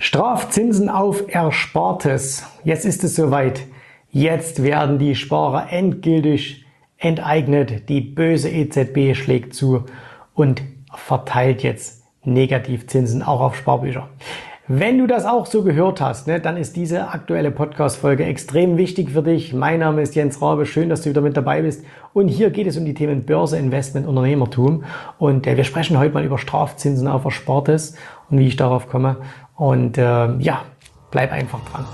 Strafzinsen auf Erspartes. Jetzt ist es soweit. Jetzt werden die Sparer endgültig enteignet. Die böse EZB schlägt zu und verteilt jetzt Negativzinsen auch auf Sparbücher. Wenn du das auch so gehört hast, dann ist diese aktuelle Podcast-Folge extrem wichtig für dich. Mein Name ist Jens Rabe, schön, dass du wieder mit dabei bist. Und hier geht es um die Themen Börse, Investment, Unternehmertum. Und wir sprechen heute mal über Strafzinsen auf Erspartes und wie ich darauf komme. Und bleib einfach dran.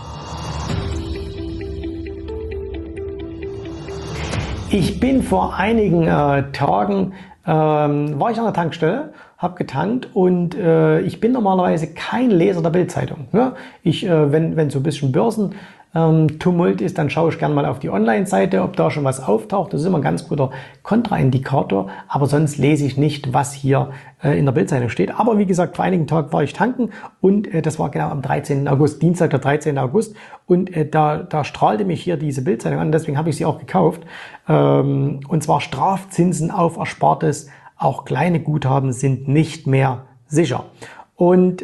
Ich bin vor einigen Tagen, war ich an der Tankstelle, habe getankt und ich bin normalerweise kein Leser der Bild-Zeitung. Ne? Wenn so ein bisschen Börsentumult ist, dann schaue ich gerne mal auf die Online-Seite, ob da schon was auftaucht. Das ist immer ein ganz guter Kontraindikator, aber sonst lese ich nicht, was hier in der Bild-Zeitung steht. Aber wie gesagt, vor einigen Tagen war ich tanken und das war genau am 13. August, Dienstag, der 13. August und da strahlte mich hier diese Bild-Zeitung an, deswegen habe ich sie auch gekauft. Und zwar Strafzinsen auf Erspartes. Auch kleine Guthaben sind nicht mehr sicher. Und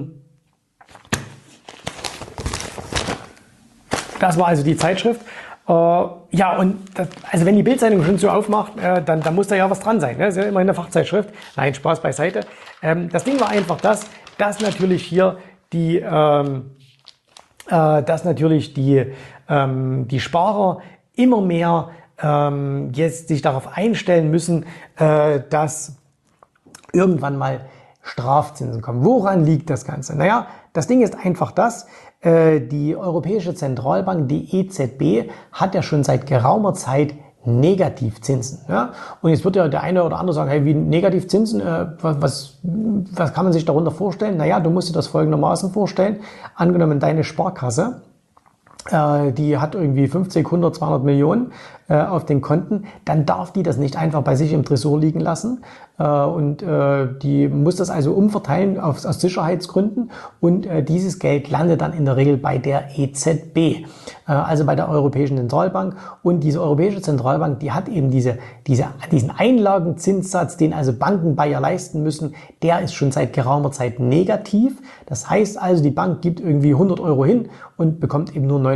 das war also die Zeitschrift. Also wenn die Bild-Zeitung schon so aufmacht, dann muss da ja was dran sein. Ne? Das ist ja immer eine Fachzeitschrift. Nein, Spaß beiseite. Das Ding war einfach dass natürlich hier die Sparer immer mehr jetzt sich darauf einstellen müssen, dass irgendwann mal Strafzinsen kommen. Woran liegt das Ganze? Naja, das Ding ist einfach die Europäische Zentralbank, die EZB, hat ja schon seit geraumer Zeit Negativzinsen. Ja? Und jetzt wird ja der eine oder andere sagen, hey, wie Negativzinsen, was kann man sich darunter vorstellen? Naja, du musst dir das folgendermaßen vorstellen. Angenommen, deine Sparkasse, die hat irgendwie 50, 100, 200 Millionen auf den Konten, dann darf die das nicht einfach bei sich im Tresor liegen lassen und die muss das also umverteilen aus Sicherheitsgründen und dieses Geld landet dann in der Regel bei der EZB, also bei der Europäischen Zentralbank, und diese Europäische Zentralbank, die hat eben diesen Einlagenzinssatz, den also Banken bei ihr leisten müssen, der ist schon seit geraumer Zeit negativ. Das heißt also, die Bank gibt irgendwie 100 Euro hin und bekommt eben nur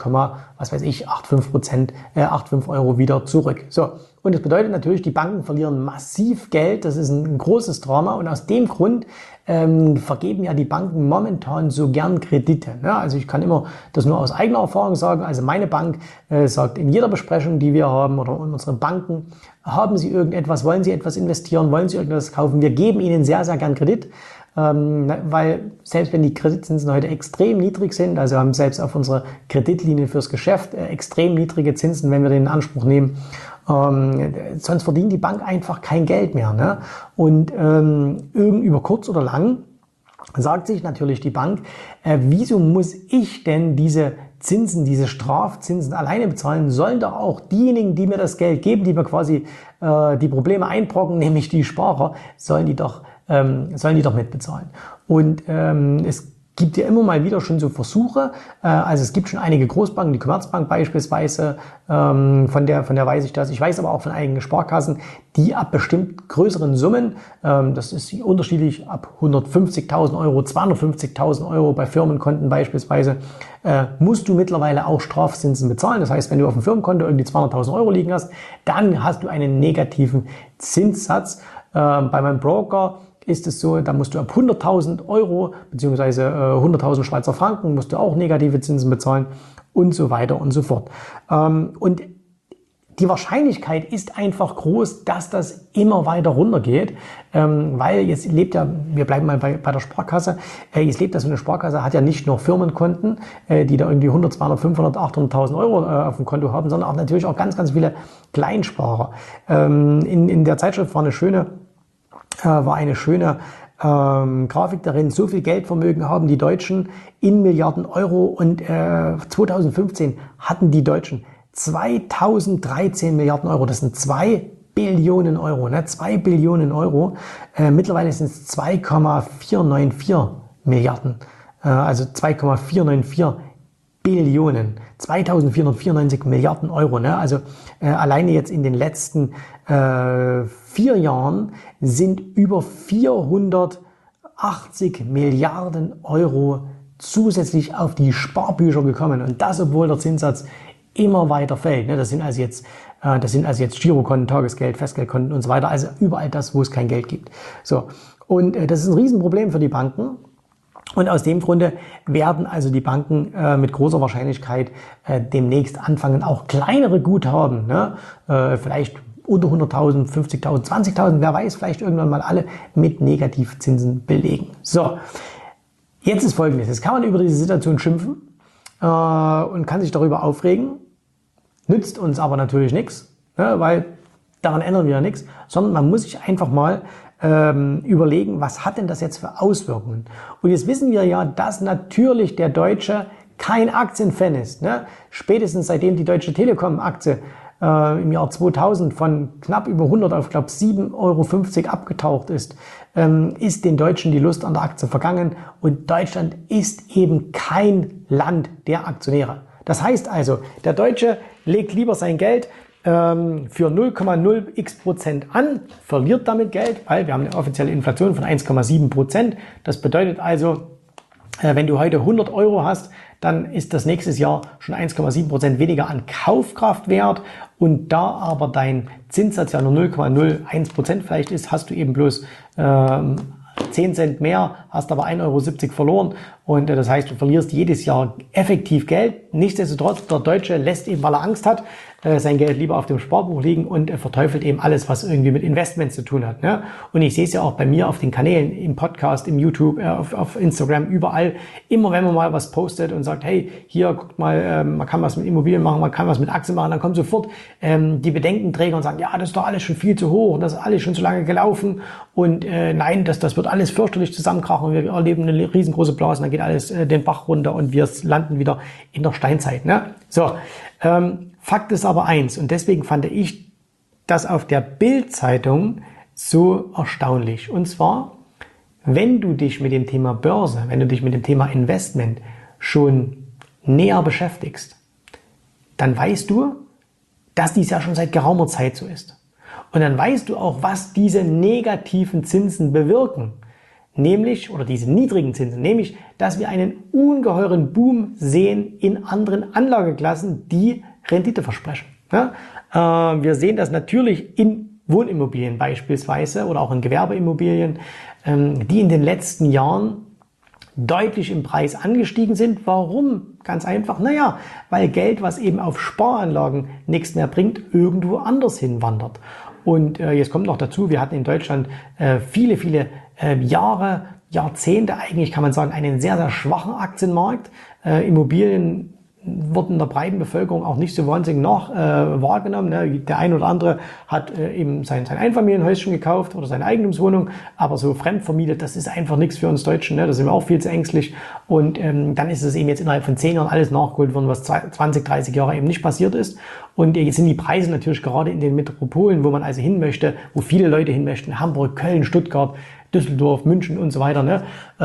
99,85 Euro wieder zurück. So. Und das bedeutet natürlich, die Banken verlieren massiv Geld. Das ist ein großes Drama. Und aus dem Grund vergeben ja die Banken momentan so gern Kredite. Ne? Also ich kann immer das nur aus eigener Erfahrung sagen. Also meine Bank sagt in jeder Besprechung, die wir haben, oder in unseren Banken, haben Sie irgendetwas, wollen Sie etwas investieren, wollen Sie irgendwas kaufen? Wir geben Ihnen sehr, sehr gern Kredit. Weil selbst wenn die Kreditzinsen heute extrem niedrig sind, also haben selbst auf unsere Kreditlinie fürs Geschäft extrem niedrige Zinsen, wenn wir den in Anspruch nehmen, sonst verdient die Bank einfach kein Geld mehr. Ne? Und über kurz oder lang sagt sich natürlich die Bank, wieso muss ich denn diese Zinsen, diese Strafzinsen alleine bezahlen? Sollen doch auch diejenigen, die mir das Geld geben, die mir quasi die Probleme einbrocken, nämlich die Sparer, sollen die doch mitbezahlen. Und es gibt ja immer mal wieder schon so Versuche, also es gibt schon einige Großbanken, die Commerzbank beispielsweise, von der weiß ich das. Ich weiß aber auch von einigen Sparkassen, die ab bestimmt größeren Summen, das ist unterschiedlich, ab 150.000 Euro, 250.000 Euro bei Firmenkonten beispielsweise, musst du mittlerweile auch Strafzinsen bezahlen. Das heißt, wenn du auf dem Firmenkonto irgendwie 200.000 Euro liegen hast, dann hast du einen negativen Zinssatz. Bei meinem Broker ist es so, da musst du ab 100.000 Euro bzw. 100.000 Schweizer Franken musst du auch negative Zinsen bezahlen und so weiter und so fort. Und die Wahrscheinlichkeit ist einfach groß, dass das immer weiter runtergeht, weil jetzt lebt ja, wir bleiben mal bei der Sparkasse, jetzt lebt ja so eine Sparkasse, hat ja nicht nur Firmenkonten, die da irgendwie 100, 200, 500, 800.000 Euro auf dem Konto haben, sondern auch natürlich auch ganz, ganz viele Kleinsparer. In der Zeitschrift war eine schöne Grafik darin, so viel Geldvermögen haben die Deutschen in Milliarden Euro und 2015 hatten die Deutschen 2013 Milliarden Euro, das sind 2 Billionen Euro, ne? 2 Billionen Euro, mittlerweile sind es 2,494 Milliarden, also 2,494 Billionen, 2494 Milliarden Euro. Ne? Also alleine jetzt in den letzten 4 Jahren sind über 480 Milliarden Euro zusätzlich auf die Sparbücher gekommen. Und das, obwohl der Zinssatz immer weiter fällt. Das sind also jetzt Girokonten, Tagesgeld, Festgeldkonten und so weiter. Also überall das, wo es kein Geld gibt. So. Und das ist ein Riesenproblem für die Banken. Und aus dem Grunde werden also die Banken mit großer Wahrscheinlichkeit demnächst anfangen, auch kleinere Guthaben, vielleicht unter 100.000, 50.000, 20.000, wer weiß, vielleicht irgendwann mal alle mit Negativzinsen belegen. So, jetzt ist Folgendes. Jetzt kann man über diese Situation schimpfen und kann sich darüber aufregen, nützt uns aber natürlich nichts, weil daran ändern wir ja nichts, sondern man muss sich einfach mal überlegen, was hat denn das jetzt für Auswirkungen? Und jetzt wissen wir ja, dass natürlich der Deutsche kein Aktienfan ist. Spätestens seitdem die Deutsche Telekom-Aktie im Jahr 2000 von knapp über 100 auf, glaube ich, 7,50 € abgetaucht ist, ist den Deutschen die Lust an der Aktie vergangen. Und Deutschland ist eben kein Land der Aktionäre. Das heißt also, der Deutsche legt lieber sein Geld für 0,0x% an, verliert damit Geld, weil wir haben eine offizielle Inflation von 1,7%. Das bedeutet also, wenn du heute 100 € hast, dann ist das nächstes Jahr schon 1,7% weniger an Kaufkraft wert. Und da aber dein Zinssatz ja nur 0,01% vielleicht ist, hast du eben bloß 10 Cent mehr, hast aber 1,70 € verloren. Und das heißt, du verlierst jedes Jahr effektiv Geld. Nichtsdestotrotz, der Deutsche lässt eben, weil er Angst hat, sein Geld lieber auf dem Sparbuch liegen und verteufelt eben alles, was irgendwie mit Investments zu tun hat. Und ich sehe es ja auch bei mir auf den Kanälen, im Podcast, im YouTube, auf Instagram, überall. Immer wenn man mal was postet und sagt, hey, hier, guckt mal, man kann was mit Immobilien machen, man kann was mit Aktien machen, dann kommen sofort die Bedenkenträger und sagen, ja, das ist doch alles schon viel zu hoch und das ist alles schon zu lange gelaufen und nein, das wird alles fürchterlich zusammenkrachen, wir erleben eine riesengroße Blase, dann geht alles den Bach runter und wir landen wieder in der Steinzeit. So, Fakt ist aber eins, und deswegen fand ich das auf der Bild-Zeitung so erstaunlich. Und zwar, wenn du dich mit dem Thema Börse, wenn du dich mit dem Thema Investment schon näher beschäftigst, dann weißt du, dass dies ja schon seit geraumer Zeit so ist. Und dann weißt du auch, was diese negativen Zinsen bewirken. Nämlich, oder diese niedrigen Zinsen, nämlich, dass wir einen ungeheuren Boom sehen in anderen Anlageklassen, die Rendite versprechen. Wir sehen das natürlich in Wohnimmobilien beispielsweise oder auch in Gewerbeimmobilien, die in den letzten Jahren deutlich im Preis angestiegen sind. Warum? Ganz einfach, weil Geld, was eben auf Sparanlagen nichts mehr bringt, irgendwo anders hinwandert. Und jetzt kommt noch dazu, wir hatten in Deutschland viele Jahre, Jahrzehnte eigentlich, kann man sagen, einen sehr, sehr schwachen Aktienmarkt. Immobilien wurden in der breiten Bevölkerung auch nicht so wahnsinnig wahrgenommen. Der ein oder andere hat eben sein Einfamilienhäuschen gekauft oder seine Eigentumswohnung, aber so fremdvermietet, das ist einfach nichts für uns Deutschen. Da sind wir auch viel zu ängstlich. Und dann ist es eben jetzt innerhalb von 10 Jahren alles nachgeholt worden, was 20, 30 Jahre eben nicht passiert ist. Und jetzt sind die Preise natürlich gerade in den Metropolen, wo man also hin möchte, wo viele Leute hin möchten, Hamburg, Köln, Stuttgart, Düsseldorf, München und so weiter,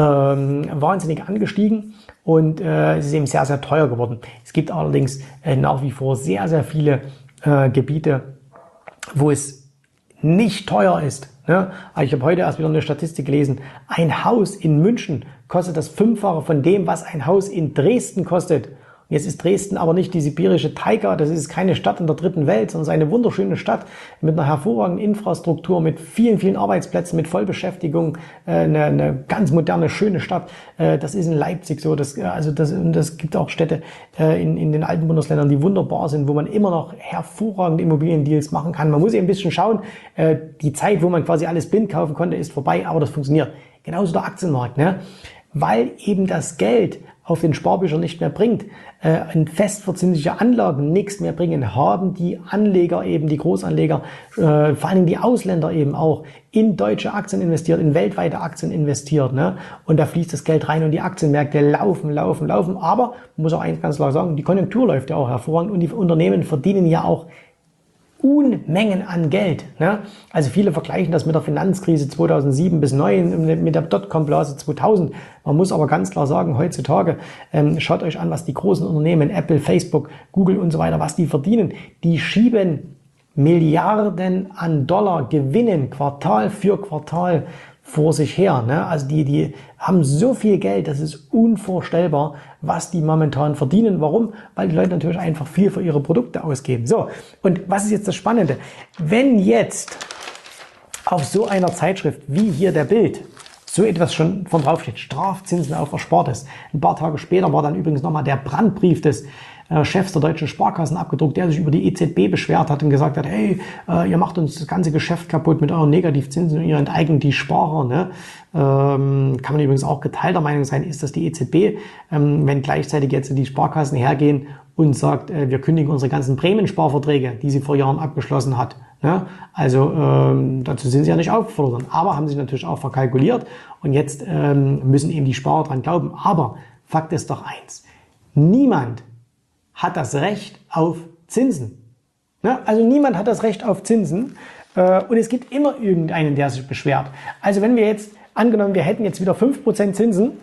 wahnsinnig angestiegen und es ist eben sehr, sehr teuer geworden. Es gibt allerdings nach wie vor sehr, sehr viele Gebiete, wo es nicht teuer ist. Ich habe heute erst wieder eine Statistik gelesen, ein Haus in München kostet das 5-fache von dem, was ein Haus in Dresden kostet. Jetzt ist Dresden aber nicht die sibirische Taiga, das ist keine Stadt in der dritten Welt, sondern es ist eine wunderschöne Stadt mit einer hervorragenden Infrastruktur, mit vielen, vielen Arbeitsplätzen, mit Vollbeschäftigung, eine ganz moderne, schöne Stadt. Das ist in Leipzig so, das gibt auch Städte in den alten Bundesländern, die wunderbar sind, wo man immer noch hervorragende Immobiliendeals machen kann. Man muss eben ein bisschen schauen, die Zeit, wo man quasi alles blind kaufen konnte, ist vorbei, aber das funktioniert. Genauso der Aktienmarkt, weil eben das Geld auf den Sparbüchern nicht mehr bringt, in festverzinsliche Anlagen nichts mehr bringen, haben die Anleger eben, die Großanleger, vor allem die Ausländer eben auch, in deutsche Aktien investiert, in weltweite Aktien investiert. Und da fließt das Geld rein und die Aktienmärkte laufen. Aber, man muss auch eins ganz klar sagen, die Konjunktur läuft ja auch hervorragend und die Unternehmen verdienen ja auch Unmengen an Geld. Also viele vergleichen das mit der Finanzkrise 2007 bis 2009, mit der Dotcom-Blase 2000. Man muss aber ganz klar sagen, heutzutage, schaut euch an, was die großen Unternehmen, Apple, Facebook, Google und so weiter, was die verdienen. Die schieben Milliarden an Dollar Gewinnen Quartal für Quartal vor sich her. Ne? Also die haben so viel Geld, das ist unvorstellbar, was die momentan verdienen. Warum? Weil die Leute natürlich einfach viel für ihre Produkte ausgeben. So, und was ist jetzt das Spannende? Wenn jetzt auf so einer Zeitschrift wie hier der Bild so etwas schon von drauf steht, Strafzinsen auf Erspartes. Ein paar Tage später war dann übrigens nochmal der Brandbrief des Chefs der deutschen Sparkassen abgedruckt, der sich über die EZB beschwert hat und gesagt hat, hey, ihr macht uns das ganze Geschäft kaputt mit euren Negativzinsen und ihr enteignet die Sparer. Ne? Kann man übrigens auch geteilter Meinung sein, ist das die EZB, wenn gleichzeitig jetzt die Sparkassen hergehen und sagt, wir kündigen unsere ganzen Prämiensparverträge, die sie vor Jahren abgeschlossen hat. Ne? Also dazu sind sie ja nicht aufgefordert, aber haben sich natürlich auch verkalkuliert und jetzt müssen eben die Sparer dran glauben. Aber Fakt ist doch eins, niemand hat das Recht auf Zinsen. Ne? Also niemand hat das Recht auf Zinsen und es gibt immer irgendeinen, der sich beschwert. Also wenn wir jetzt, angenommen, wir hätten jetzt wieder 5% Zinsen,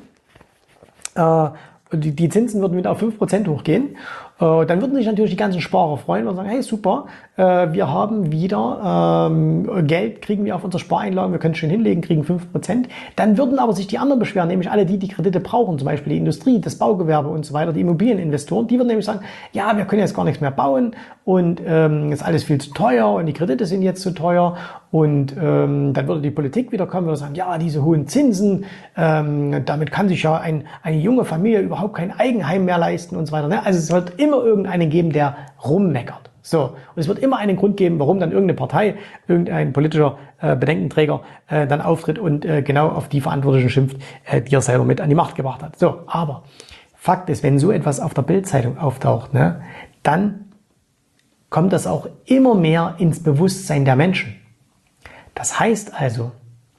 die Zinsen würden wieder auf 5% hochgehen, dann würden sich natürlich die ganzen Sparer freuen und sagen, hey super, wir haben wieder Geld, kriegen wir auf unsere Spareinlagen, wir können es schön hinlegen, kriegen 5%. Dann würden aber sich die anderen beschweren, nämlich alle die Kredite brauchen, zum Beispiel die Industrie, das Baugewerbe und so weiter, die Immobilieninvestoren, die würden nämlich sagen, ja, wir können jetzt gar nichts mehr bauen und ist alles viel zu teuer und die Kredite sind jetzt zu teuer und dann würde die Politik wieder kommen und sagen, ja, diese hohen Zinsen, damit kann sich ja eine junge Familie überhaupt kein Eigenheim mehr leisten und so weiter. Ne? Also es wird immer irgendeinen geben, der rummeckert. So, und es wird immer einen Grund geben, warum dann irgendeine Partei, irgendein politischer Bedenkenträger dann auftritt und genau auf die Verantwortlichen schimpft, die er selber mit an die Macht gebracht hat. So, aber Fakt ist, wenn so etwas auf der Bild-Zeitung auftaucht, ne, dann kommt das auch immer mehr ins Bewusstsein der Menschen. Das heißt also,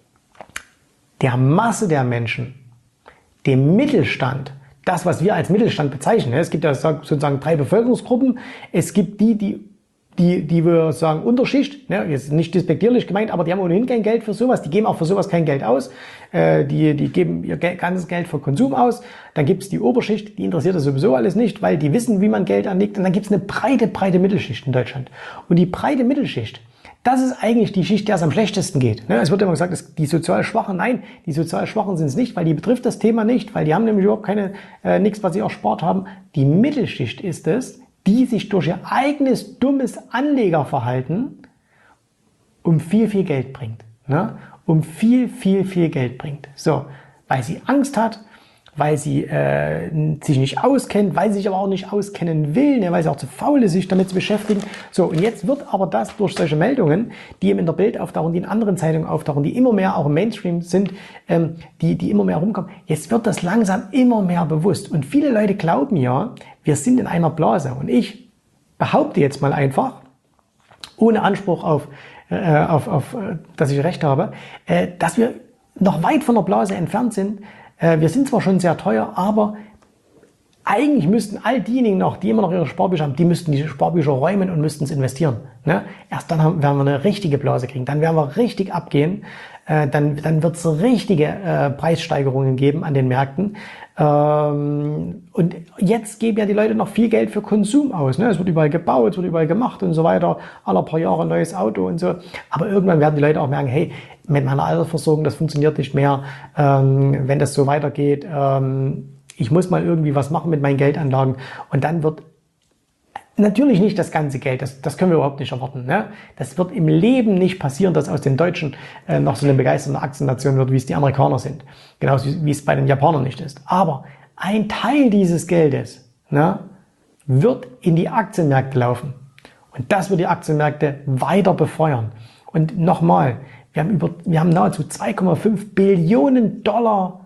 der Masse der Menschen, dem Mittelstand, das, was wir als Mittelstand bezeichnen. Es gibt ja sozusagen 3 Bevölkerungsgruppen. Es gibt die wir sagen Unterschicht, ne, jetzt nicht despektierlich gemeint, aber die haben ohnehin kein Geld für sowas. Die geben auch für sowas kein Geld aus. Die geben ihr ganzes Geld für Konsum aus. Dann gibt es die Oberschicht, die interessiert das sowieso alles nicht, weil die wissen, wie man Geld anlegt. Und dann gibt es eine breite Mittelschicht in Deutschland. Und die breite Mittelschicht, das ist eigentlich die Schicht, der es am schlechtesten geht. Es wird immer gesagt, die sozial Schwachen, nein, die sozial Schwachen sind es nicht, weil die betrifft das Thema nicht, weil die haben nämlich überhaupt nichts, was sie erspart haben. Die Mittelschicht ist es, die sich durch ihr eigenes dummes Anlegerverhalten um viel Geld bringt. Ne? Um viel Geld bringt. So, weil sie Angst hat, weil sie sich nicht auskennt, weil sie sich aber auch nicht auskennen will, ne, weil sie auch zu faul ist, sich damit zu beschäftigen. So, und jetzt wird aber das durch solche Meldungen, die eben in der Bild auftauchen, die in anderen Zeitungen auftauchen, die immer mehr auch im Mainstream sind, die immer mehr rumkommen, jetzt wird das langsam immer mehr bewusst. Und viele Leute glauben ja, wir sind in einer Blase. Und ich behaupte jetzt mal einfach, ohne Anspruch auf dass ich recht habe, dass wir noch weit von der Blase entfernt sind. Wir sind zwar schon sehr teuer, aber eigentlich müssten all diejenigen noch, die immer noch ihre Sparbücher haben, die müssten die Sparbücher räumen und müssten es investieren. Ne? Erst dann werden wir eine richtige Blase kriegen, dann werden wir richtig abgehen, dann wird es richtige Preissteigerungen geben an den Märkten. Und jetzt geben ja die Leute noch viel Geld für Konsum aus. Ne? Es wird überall gebaut, es wird überall gemacht und so weiter. Alle paar Jahre ein neues Auto und so. Aber irgendwann werden die Leute auch merken, hey, mit meiner Altersversorgung, das funktioniert nicht mehr, wenn das so weitergeht. Ich muss mal irgendwie was machen mit meinen Geldanlagen. Und dann wird natürlich nicht das ganze Geld, das können wir überhaupt nicht erwarten. Ne? Das wird im Leben nicht passieren, dass aus den Deutschen noch so eine begeisterte Aktiennation wird, wie es die Amerikaner sind. Genauso wie es bei den Japanern nicht ist. Aber ein Teil dieses Geldes, ne, wird in die Aktienmärkte laufen. Und das wird die Aktienmärkte weiter befeuern. Und nochmal, wir haben nahezu 2,5 Billionen Euro,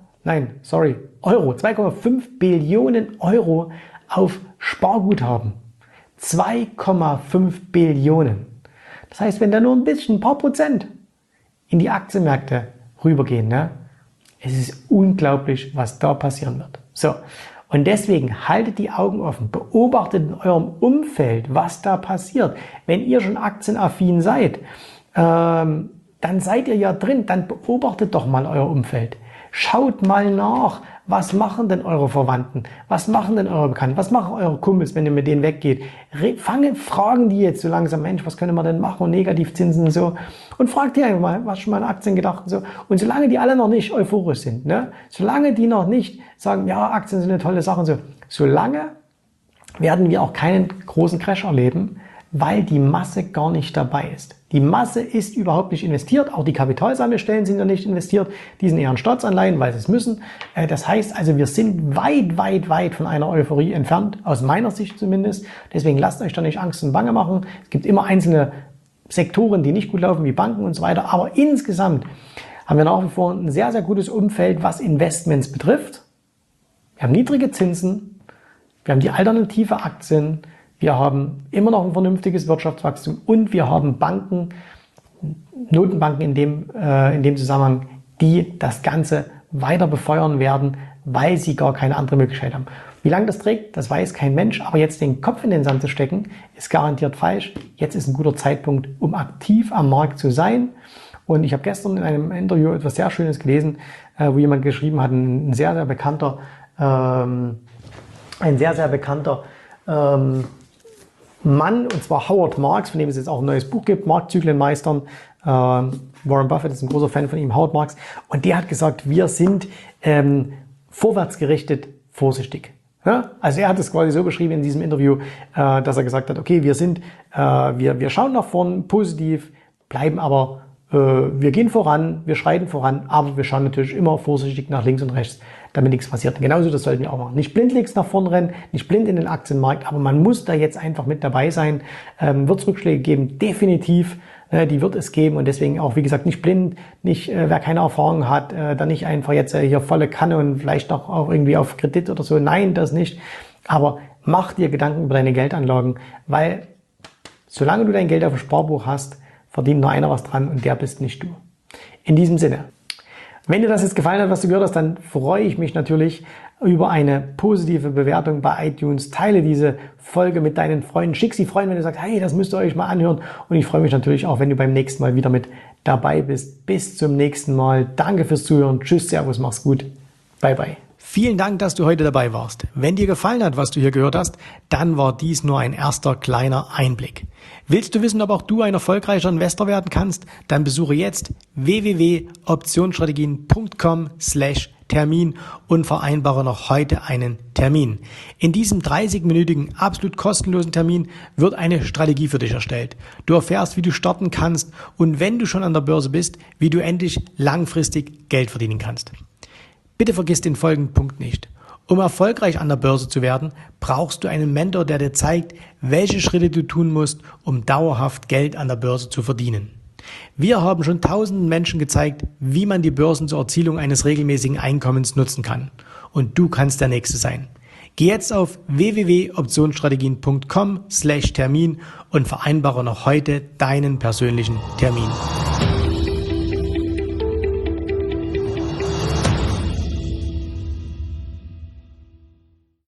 2,5 Billionen Euro auf Sparguthaben. 2,5 Billionen. Das heißt, wenn da nur ein paar Prozent in die Aktienmärkte rübergehen, ne, es ist unglaublich, was da passieren wird. So, und deswegen haltet die Augen offen, beobachtet in eurem Umfeld, was da passiert. Wenn ihr schon aktienaffin seid, dann seid ihr ja drin, dann beobachtet doch mal euer Umfeld. Schaut mal nach, was machen denn eure Verwandten? Was machen denn eure Bekannten? Was machen eure Kumpels, wenn ihr mit denen weggeht? Fragen die jetzt so langsam, Mensch, was können wir denn machen? Und Negativzinsen und so. Und fragt die einfach mal, was schon mal an Aktien gedacht und so. Und solange die alle noch nicht euphorisch sind, ne? Solange die noch nicht sagen, ja, Aktien sind eine tolle Sache und so, solange werden wir auch keinen großen Crash erleben, weil die Masse gar nicht dabei ist. Die Masse ist überhaupt nicht investiert, auch die Kapitalsammelstellen sind ja nicht investiert, die sind eher in Staatsanleihen, weil sie es müssen. Das heißt also, wir sind weit von einer Euphorie entfernt, aus meiner Sicht zumindest. Deswegen lasst euch da nicht Angst und Bange machen. Es gibt immer einzelne Sektoren, die nicht gut laufen, wie Banken und so weiter, aber insgesamt haben wir nach wie vor ein sehr, sehr gutes Umfeld, was Investments betrifft. Wir haben niedrige Zinsen, wir haben die alternative Aktien, wir haben immer noch ein vernünftiges Wirtschaftswachstum und wir haben Banken, Notenbanken in dem Zusammenhang, die das Ganze weiter befeuern werden, weil sie gar keine andere Möglichkeit haben. Wie lange das trägt, das weiß kein Mensch, aber jetzt den Kopf in den Sand zu stecken, ist garantiert falsch. Jetzt ist ein guter Zeitpunkt, um aktiv am Markt zu sein. Und ich habe gestern in einem Interview etwas sehr Schönes gelesen, wo jemand geschrieben hat, ein sehr, sehr bekannter Mann, und zwar Howard Marks, von dem es jetzt auch ein neues Buch gibt, Marktzyklen meistern. Warren Buffett ist ein großer Fan von ihm, Howard Marks. Und der hat gesagt, wir sind vorwärtsgerichtet vorsichtig. Ja? Also er hat es quasi so beschrieben in diesem Interview, dass er gesagt hat, okay, wir schauen nach vorn positiv, bleiben aber, wir gehen voran, wir schreiten voran, aber wir schauen natürlich immer vorsichtig nach links und rechts, damit nichts passiert. Und genauso, das sollten wir auch machen. Nicht blindlings nach vorn rennen, nicht blind in den Aktienmarkt, aber man muss da jetzt einfach mit dabei sein. Wird es Rückschläge geben? Definitiv. Die wird es geben und deswegen auch, wie gesagt, nicht blind, wer keine Erfahrung hat, dann nicht einfach jetzt hier volle Kanne und vielleicht auch irgendwie auf Kredit oder so. Nein, das nicht. Aber mach dir Gedanken über deine Geldanlagen, weil solange du dein Geld auf dem Sparbuch hast, verdient nur einer was dran und der bist nicht du. In diesem Sinne. Wenn dir das jetzt gefallen hat, was du gehört hast, dann freue ich mich natürlich über eine positive Bewertung bei iTunes. Teile diese Folge mit deinen Freunden. Schick sie Freunden, wenn du sagst, hey, das müsst ihr euch mal anhören. Und ich freue mich natürlich auch, wenn du beim nächsten Mal wieder mit dabei bist. Bis zum nächsten Mal. Danke fürs Zuhören. Tschüss, Servus, mach's gut. Bye, bye. Vielen Dank, dass du heute dabei warst. Wenn dir gefallen hat, was du hier gehört hast, dann war dies nur ein erster kleiner Einblick. Willst du wissen, ob auch du ein erfolgreicher Investor werden kannst? Dann besuche jetzt www.optionsstrategien.com/Termin und vereinbare noch heute einen Termin. In diesem 30-minütigen, absolut kostenlosen Termin wird eine Strategie für dich erstellt. Du erfährst, wie du starten kannst und wenn du schon an der Börse bist, wie du endlich langfristig Geld verdienen kannst. Bitte vergiss den folgenden Punkt nicht. Um erfolgreich an der Börse zu werden, brauchst du einen Mentor, der dir zeigt, welche Schritte du tun musst, um dauerhaft Geld an der Börse zu verdienen. Wir haben schon tausenden Menschen gezeigt, wie man die Börsen zur Erzielung eines regelmäßigen Einkommens nutzen kann. Und du kannst der Nächste sein. Geh jetzt auf www.optionsstrategien.com/Termin und vereinbare noch heute deinen persönlichen Termin.